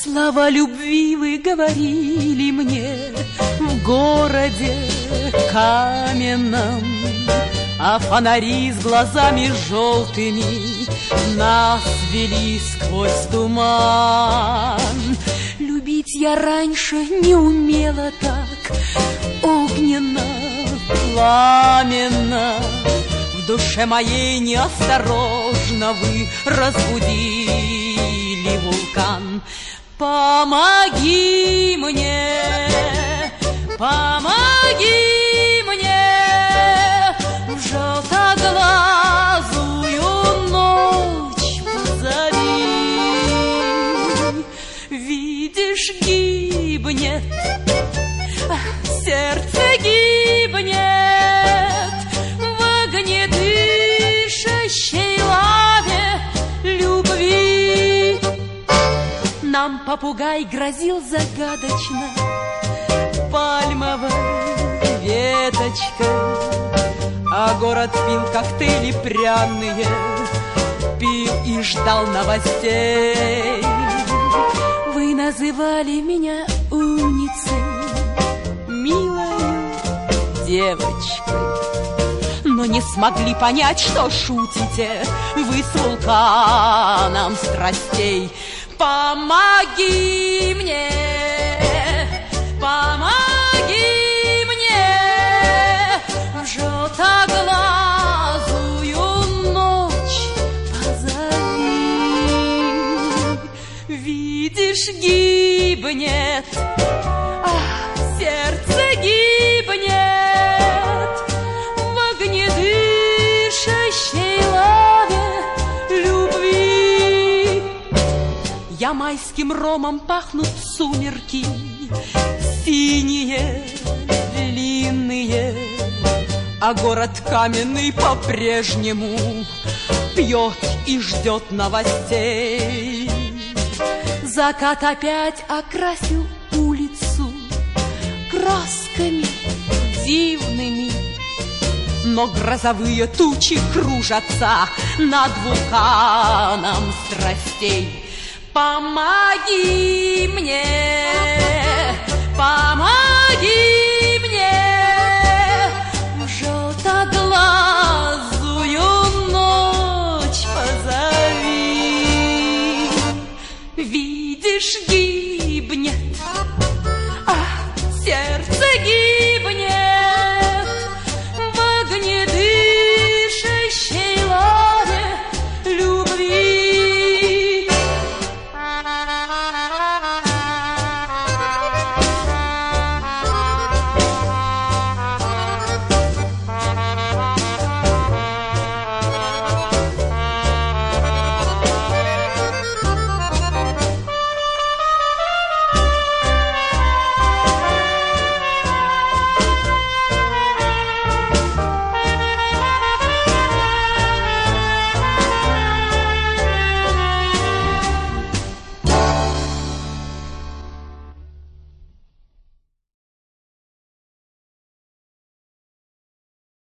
Слова любви вы говорили мне в городе каменном, а фонари с глазами желтыми нас вели сквозь туман. Любить я раньше не умела так огненно, пламенно. В душе моей неосторожно вы разбудили вулкан. Помоги мне, помоги мне, в желтоглазую ночь позови. Видишь, гибнет, сердце гибнет в огнедышащей лаве любви. Нам попугай грозил загадочно пальмовой веточкой, а город пил коктейли пряные, пил и ждал новостей. Вы называли меня умницей, милой девочкой, но не смогли понять, что шутите вы с вулканом страстей. Помоги мне, помоги мне, в желтоглазую ночь позови. Видишь, гибнет, сердце гибнет в огнедышащей лаве любви. Я майским ромом пахнут сумерки, синие, длинные, а город каменный по-прежнему пьет и ждет новостей. Закат опять окрасил улицу красками дивными, но грозовые тучи кружатся над вулканом страстей. Помоги мне, помоги мне, в желтоглазую ночь позови. Видишь,